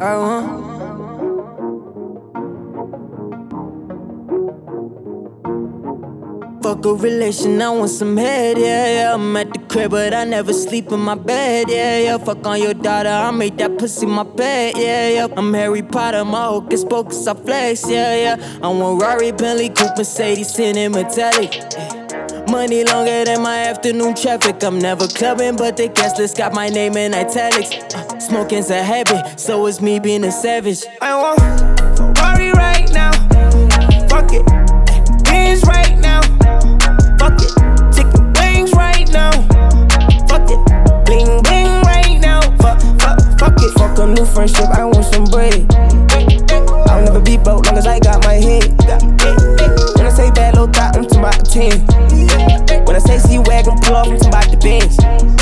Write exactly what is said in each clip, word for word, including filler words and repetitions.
I want. Fuck a relation, I want some head, yeah, yeah. I'm at the crib, but I never sleep in my bed, yeah, yeah. Fuck on your daughter, I made that pussy my pet, yeah, yeah. I'm Harry Potter, my hocus pocus, I flex, yeah, yeah. I want Rari, Bentley, Coupe, Mercedes, tin and metallic. Money longer than my afternoon traffic. I'm never clubbing, but the guest list got my name in italics. Uh, smoking's a habit, so it's me being a savage. I want Ferrari right now. Fuck it. Benz right now. Fuck it. Chicken wings right now. Fuck it. Bling bling right now. Fuck, fuck, fuck it. Fuck a new friendship, I want some bread. I'll never be broke long as I got my head. When I say bad little thought, I'm talking about ten. When I say C-Wagon, pull off, I'm talking about the Benz.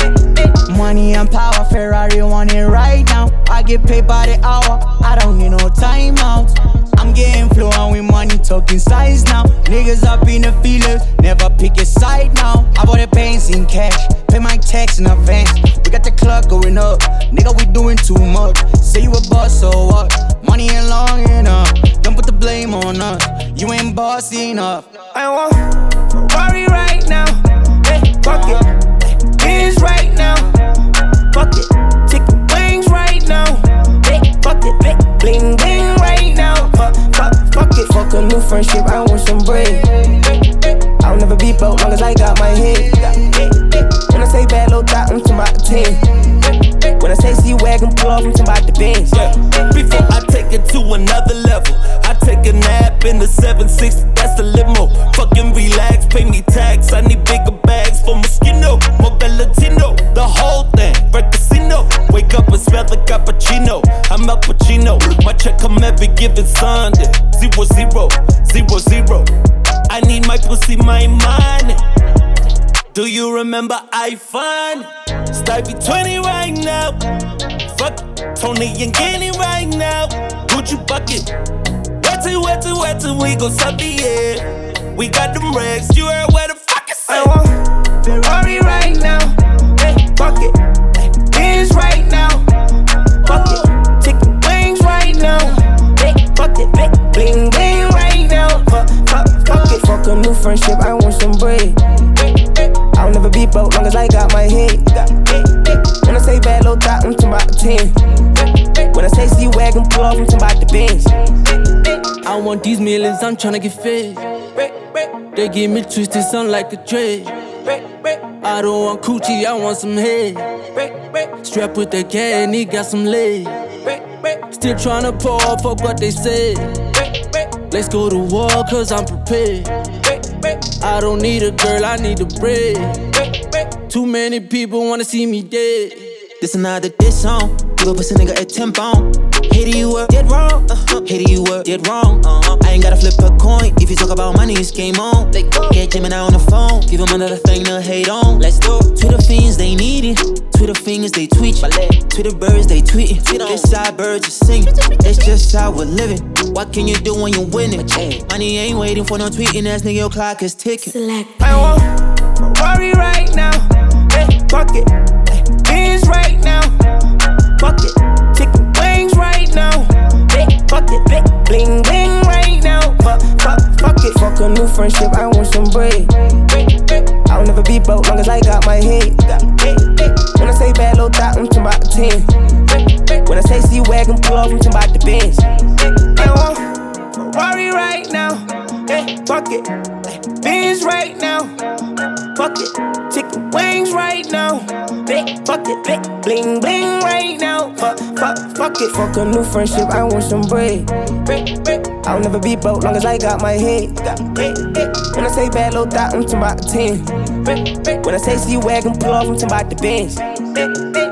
Money and power, Ferrari want it right now. I get paid by the hour, I don't need no time out. I'm getting fluent with money, talking size now. Niggas up in the feelers, never pick a side now. I bought the pains in cash, pay my tax in advance. We got the club going up, nigga we doing too much. Say you a boss, so what? Money ain't long enough, don't put the blame on us. You ain't boss enough. I want Ferrari right now. Hey, fuck it. Benz right now. Fuck it. Chicken wings right now. Hey, fuck it. Bling bling right now. Fuck, fuck, fuck it. Fuck a new friendship, I want some bread. I'll never be broke long as I got my head. When I say bad little thought, I'm talking about ten. When I say C-Wagon, pull off, I'm talking about the Benz. Yeah. Before I take it to another level, I take a nap in the seven sixty, that's the limo. Fucking relax, pay me tax. I need bigger bags for Moschino, more Valentino. The whole thing, red casino. Wake up and smell the cappuccino. I'm Al Pacino. My check come every given Sunday. Zero, zero, zero, zero. I need my pussy, my money. Do you remember iPhone? Stevie twenty right now. Fuck Tony and Kenny right now. Gucci bucket. Wet till, wet till, wet till we gon' suck the air. We got them rags, you heard where the fuck is I want Ferrari right now. Hey, fuck it. Benz right now. Fuck it. Chicken wings right now. Hey, fuck it. Bling bling right now. Fuck, fuck, fuck it. Fuck a new friendship, I want some bread. I'll never be broke long as I got my head. When I say bad little thought, I'm talking about ten. When I say C-Wagon, pull off, I'm talking about the Benz. I want these millions, I'm tryna get fed. They give me twisted, sound like a trade. I don't want coochie, I want some head. Strapped with the cat and he got some leg. Still tryna pour, fuck what they say. Let's go to war, cause I'm prepared. I don't need a girl, I need a bread. Too many people wanna see me dead. This another diss song. Give a pussy nigga a tempo. Hater you were dead wrong. Uh-huh. Hater you were dead wrong. Uh-huh. I ain't gotta flip a coin. If you talk about money, it's game on. They get Gemini on the phone. Give him another thing to hate on. Let's go. Twitter fiends, they need it. Twitter fingers, they tweet. Twitter birds, they tweet. This side birds are singing. It's just how we're living. What can you do when you're winning? Money ain't waiting for no tweeting ass nigga, your clock is ticking. I want Ferrari right now. Hey, fuck it. Benz right now. Fuck it. Chicken wings right now. Hey, fuck it. Bling bling right now. Fuck, fuck, fuck it. Fuck a new friendship, I want some bread. I'll never be broke long as I got my head. When I say bad little thought, I'm talking about ten. When I say C-Wagon, pull off, I'm talking about the Benz. I want Ferrari right now. Hey, fuck it. Benz right now. Fuck it. Chicken wings right now. Fuck it. Bling bling right now. Fuck, fuck, fuck it. Fuck a new friendship, I want some bread. I'll never be broke long as I got my head. When I say bad little thought, I'm talking about ten. When I say C-Wagon, pull off, I'm talking about the Benz.